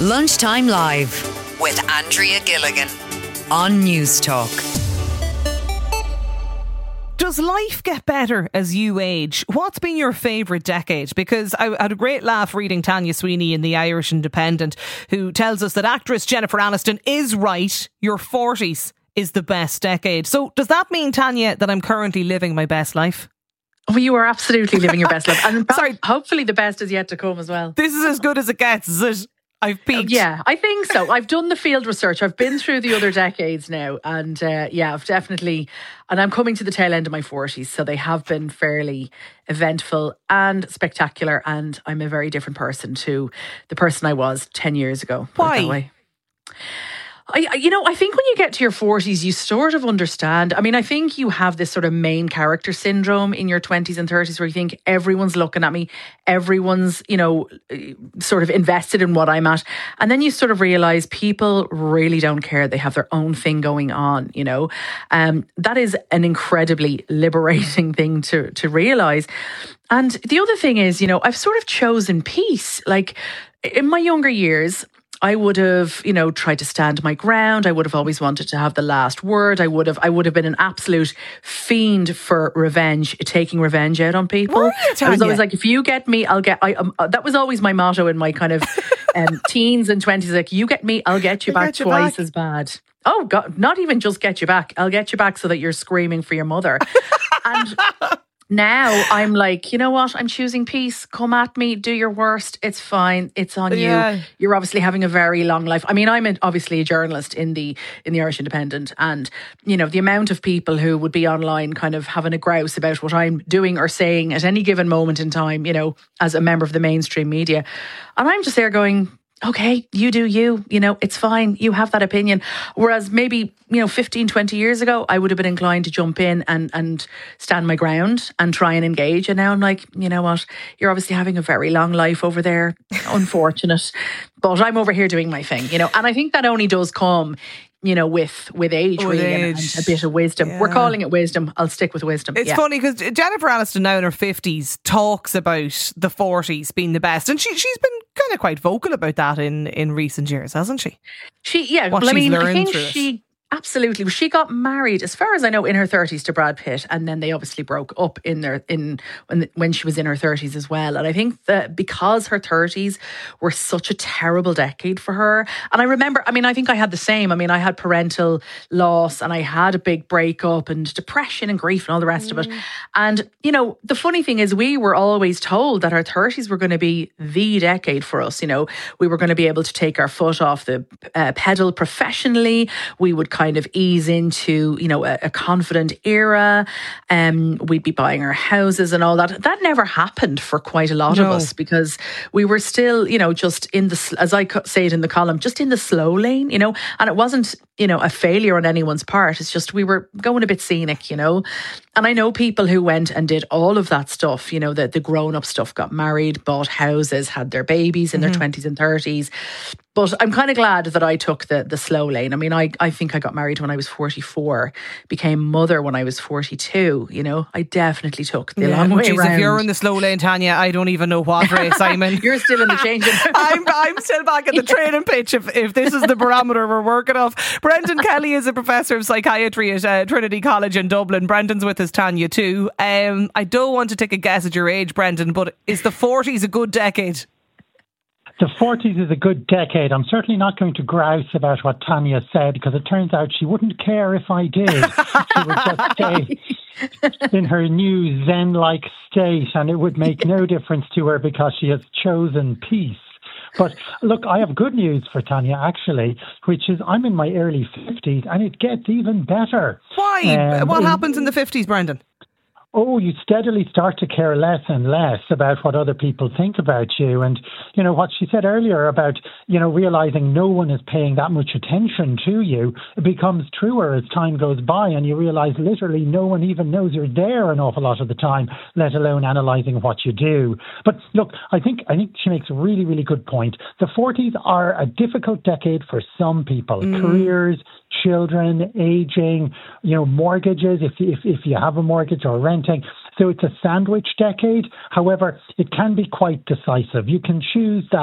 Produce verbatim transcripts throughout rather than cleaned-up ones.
Lunchtime Live with Andrea Gilligan on News Talk. Does life get better as you age? What's been your favourite decade? Because I had a great laugh reading Tanya Sweeney in the Irish Independent, who tells us that actress Jennifer Aniston is right. Your forties is the best decade. So does that mean, Tanya, that I'm currently living my best life? Oh, you are absolutely living your best life. And Sorry. hopefully the best is yet to come as well. This is as good as it gets, is it? I've peaked. Yeah, I think so. I've done the field research. I've been through the other decades now. And uh, yeah, I've definitely, and I'm coming to the tail end of my forties. So they have been fairly eventful and spectacular. And I'm a very different person to the person I was ten years ago. Why? I, you know, I think when you get to your forties, you sort of understand. I mean, I think you have this sort of main character syndrome in your twenties and thirties where you think everyone's looking at me, everyone's, you know, sort of invested in what I'm at. And then you sort of realise people really don't care. They have their own thing going on, you know. Um, that is an incredibly liberating thing to, to realise. And the other thing is, you know, I've sort of chosen peace. Like in my younger years, I would have, you know, tried to stand my ground. I would have always wanted to have the last word. I would have, I would have been an absolute fiend for revenge, taking revenge out on people. Were you, I was Tanya? always like, if you get me, I'll get. I, um, uh, that was always my motto in my kind of um, teens and twenties. Like, you get me, I'll get you I'll back get you twice back. as bad. Oh God, not even just get you back. I'll get you back so that you're screaming for your mother. And now I'm like, you know what? I'm choosing peace. Come at me. Do your worst. It's fine. It's on Yeah. you. You're obviously having a very long life. I mean, I'm an, obviously a journalist in the in the Irish Independent, and you know the amount of people who would be online, kind of having a grouse about what I'm doing or saying at any given moment in time. You know, as a member of the mainstream media, and I'm just there going, okay, you do you, you know, it's fine. You have that opinion. Whereas maybe, you know, fifteen, twenty years ago, I would have been inclined to jump in and, and stand my ground and try and engage. And now I'm like, you know what? You're obviously having a very long life over there. Unfortunate. But I'm over here doing my thing, you know, and I think that only does come, you know, with with age, With really, and- age. and a bit of wisdom. Yeah. We're calling it wisdom. I'll stick with wisdom. It's yeah. funny because Jennifer Aniston, now in her fifties, talks about the forties being the best. And she, she's been kind of quite vocal about that in, in recent years, hasn't she? She, yeah, What well, I she's mean, I learned think through it. she absolutely. She got married, as far as I know, in her thirties to Brad Pitt, and then they obviously broke up in their in when when she was in her thirties as well. And I think that because her thirties were such a terrible decade for her, and I remember, I mean, I think I had the same. I mean, I had parental loss, and I had a big breakup, and depression, and grief, and all the rest Mm. of it. And you know, the funny thing is, we were always told that our thirties were going to be the decade for us. You know, we were going to be able to take our foot off the uh, pedal professionally. We would kind of ease into, you know, a, a confident era. Um, we'd be buying our houses and all that. That never happened for quite a lot No. of us because we were still, you know, just in the, sl- as I co- say it in the column, just in the slow lane, you know, and it wasn't, you know, a failure on anyone's part. It's just we were going a bit scenic, you know. And I know people who went and did all of that stuff, you know, the, the grown-up stuff, got married, bought houses, had their babies in their twenties and thirties. But I'm kind of glad that I took the the slow lane. I mean, I, I think I got married when I was forty-four, became mother when I was forty-two, you know. I definitely took the long way Jeez, around. if you're in the slow lane, Tanya, I don't even know what race I'm in. You're still in the changing. I'm, I'm still back at the training pitch if, if this is the barometer we're working off. Brendan Kelly is a professor of psychiatry at uh, Trinity College in Dublin. Brendan's with us, Tanya, too. Um, I don't want to take a guess at your age, Brendan, but is the forties a good decade? The forties is a good decade. I'm certainly not going to grouse about what Tanya said because it turns out she wouldn't care if I did. She would just stay in her new Zen-like state and it would make no difference to her because she has chosen peace. But look, I have good news for Tanya, actually, which is I'm in my early fifties and it gets even better. Why? Um, what in- happens in the fifties, Brendan? Oh, you steadily start to care less and less about what other people think about you. And, you know, what she said earlier about, you know, realizing no one is paying that much attention to you, it becomes truer as time goes by. And you realize literally no one even knows you're there an awful lot of the time, let alone analyzing what you do. But look, I think I think she makes a really, really good point. The forties are a difficult decade for some people. Mm. Careers, children, aging, you know, mortgages, if, if, if you have a mortgage or renting. So it's a sandwich decade. However, it can be quite decisive. You can choose that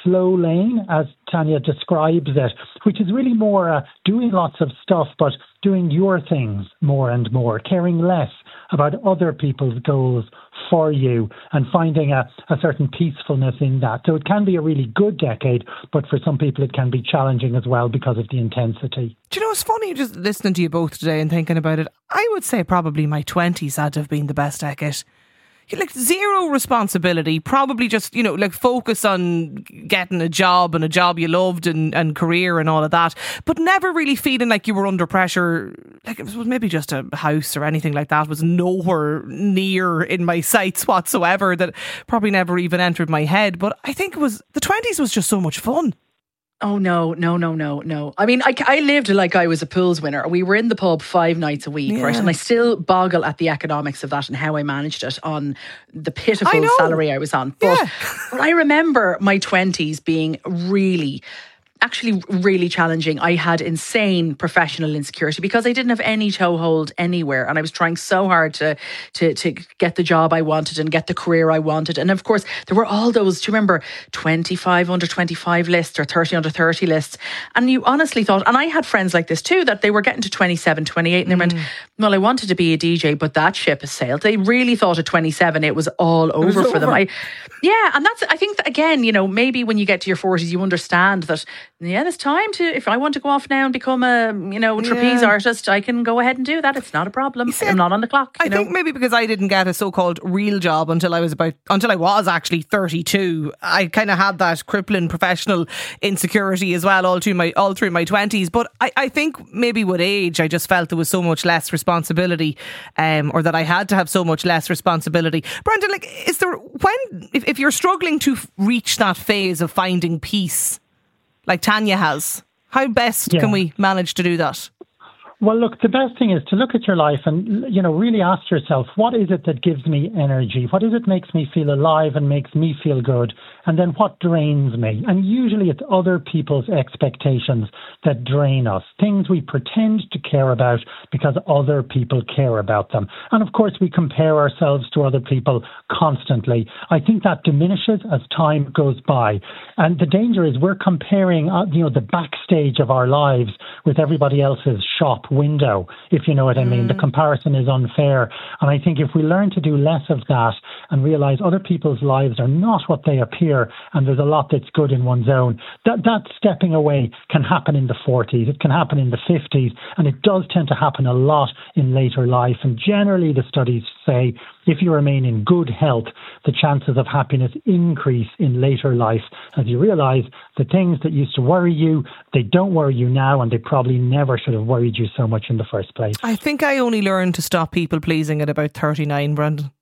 slow lane, as Tanya describes it, which is really more uh, doing lots of stuff, but doing your things more and more, caring less about other people's goals for you and finding a, a certain peacefulness in that. So it can be a really good decade, but for some people it can be challenging as well because of the intensity. Do you know, it's funny just listening to you both today and thinking about it. I would say probably my twenties had to have been the best decade. Like zero responsibility, probably just, you know, like focus on getting a job and a job you loved and, and career and all of that, but never really feeling like you were under pressure. Like it was maybe just a house or anything like that was nowhere near in my sights whatsoever, that probably never even entered my head. But I think it was, the twenties was just so much fun. Oh, no, no, no, no, no. I mean, I, I lived like I was a pools winner. We were in the pub five nights a week, yeah. right? And I still boggle at the economics of that and how I managed it on the pitiful salary I was on. But, yeah. but I remember my twenties being really... actually really challenging. I had insane professional insecurity because I didn't have any toehold anywhere, and I was trying so hard to to to get the job I wanted and get the career I wanted. And of course there were all those, do you remember, twenty-five under twenty-five lists or thirty under thirty lists, and you honestly thought, and I had friends like this too, that they were getting to twenty-seven, twenty-eight and they mm. went, well, I wanted to be a D J, but that ship has sailed. They really thought at twenty-seven it was all over was for over. them. I yeah and that's, I think that, again, you know, maybe when you get to your forties you understand that yeah, there's time to, if I want to go off now and become a, you know, trapeze yeah. artist, I can go ahead and do that. It's not a problem. See, I'm not on the clock. I you know? think maybe because I didn't get a so-called real job until I was about, until I was actually thirty-two. I kind of had that crippling professional insecurity as well all through my, all through my twenties. But I, I think maybe with age, I just felt there was so much less responsibility, um, or that I had to have so much less responsibility. Brendan, like, is there, when, if, if you're struggling to reach that phase of finding peace, like Tanya has, how best yeah. can we manage to do that? Well, look, the best thing is to look at your life and, you know, really ask yourself, what is it that gives me energy? What is it makes me feel alive and makes me feel good? And then what drains me? And usually it's other people's expectations that drain us, things we pretend to care about because other people care about them. And of course, we compare ourselves to other people constantly. I think that diminishes as time goes by. And the danger is we're comparing, uh, you know, the backstage of our lives with everybody else's shop window, if you know what I mean. Mm. The comparison is unfair. And I think if we learn to do less of that and realise other people's lives are not what they appear and there's a lot that's good in one's own, that, that stepping away can happen in the forties, it can happen in the fifties, and it does tend to happen a lot in later life. And generally the studies say if you remain in good health, the chances of happiness increase in later life as you realise the things that used to worry you, they don't worry you now, and they probably never should have worried you so much in the first place. I think I only learned to stop people pleasing at about thirty-nine, Brendan.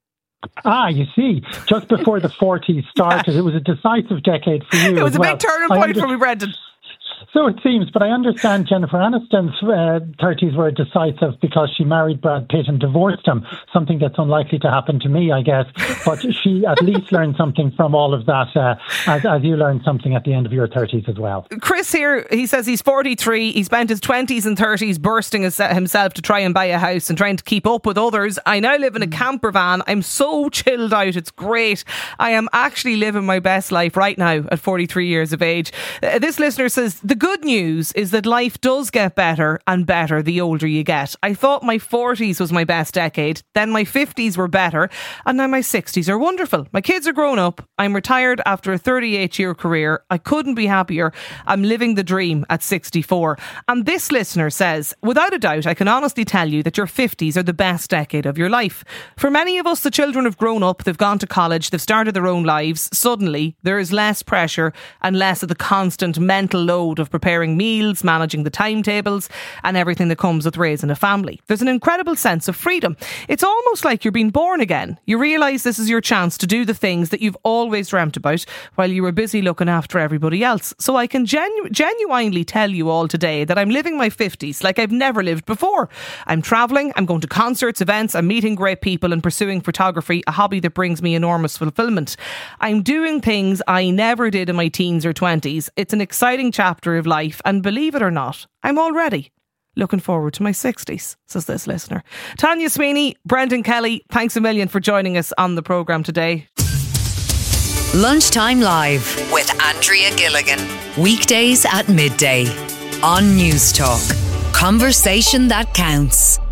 Ah, you see, just before the forties started, yeah. It was a decisive decade for you. It was as a well. big turning point under- for me, Brendan. So it seems, but I understand Jennifer Aniston's uh, thirties were decisive because she married Brad Pitt and divorced him, something that's unlikely to happen to me, I guess. But she at least learned something from all of that, uh, as, as you learned something at the end of your thirties as well. Chris here, he says he's forty-three, he spent his twenties and thirties bursting his, himself to try and buy a house and trying to keep up with others. I now live in a camper van. I'm so chilled out, it's great. I am actually living my best life right now at forty-three years of age. Uh, this listener says, the good news is that life does get better and better the older you get. I thought my forties was my best decade, then my fifties were better, and now my sixties are wonderful. My kids are grown up, I'm retired after a thirty-eight year career. I couldn't be happier. I'm living the dream at sixty-four. And this listener says, without a doubt, I can honestly tell you that your fifties are the best decade of your life. For many of us, the children have grown up, they've gone to college, they've started their own lives. Suddenly, there is less pressure and less of the constant mental load of preparing meals, managing the timetables and everything that comes with raising a family. There's an incredible sense of freedom. It's almost like you're being born again. You realise this is your chance to do the things that you've always dreamt about while you were busy looking after everybody else. So I can genu- genuinely tell you all today that I'm living my fifties like I've never lived before. I'm travelling, I'm going to concerts, events, I'm meeting great people and pursuing photography, a hobby that brings me enormous fulfilment. I'm doing things I never did in my teens or twenties. It's an exciting chapter of life, and believe it or not, I'm already looking forward to my sixties, says this listener. Tanya Sweeney, Brendan Kelly, thanks a million for joining us on the programme today. Lunchtime Live with Andrea Gilligan. Weekdays at midday on News Talk. Conversation that counts.